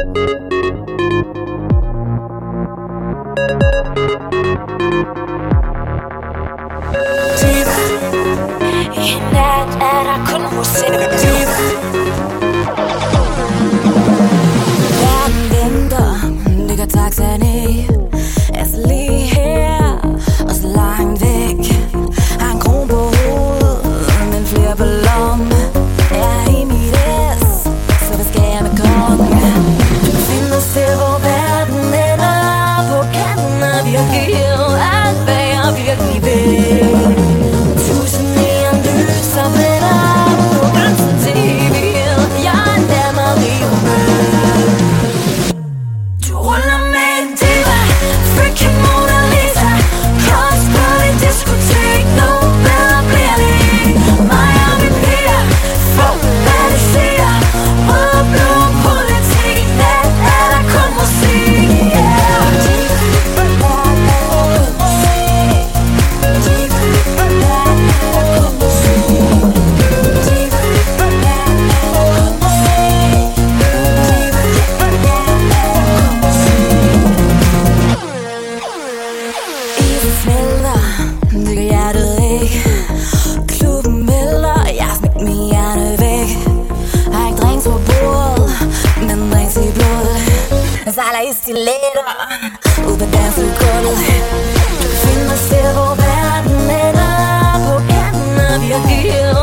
I nat er der kun musik. Verden venter, ligger taxaen i. Er så lige her, og så langt væk. Har en kron på hovedet, men flere på lommen. Er i mit S, så hvad skal jeg med kongen? Find os til, hvor verden ender. På kanten af virkelig, alt hvad jeg virkelig vil. Tusind neonlyser blænder på grænsen til evighed. Jeg er nærmere lige med. Du ruller med en diva, freaking Mona Lisa. Cross på et diskotek, no bedre bliver det ikke. Mig og min piger, folk hvad de siger. Rød og blå politik, nat er der kun musik, yeah. Det gør hjertet ikke. Klubben vælter, jeg har smægt min hjerne væk. Har ikke drinks på bordet, men drinks i blodet. Jeg sejler i stiletter ud på dansegulvet. Du kan finde mig selv, hvor verden ender. På kanten af virkelighed.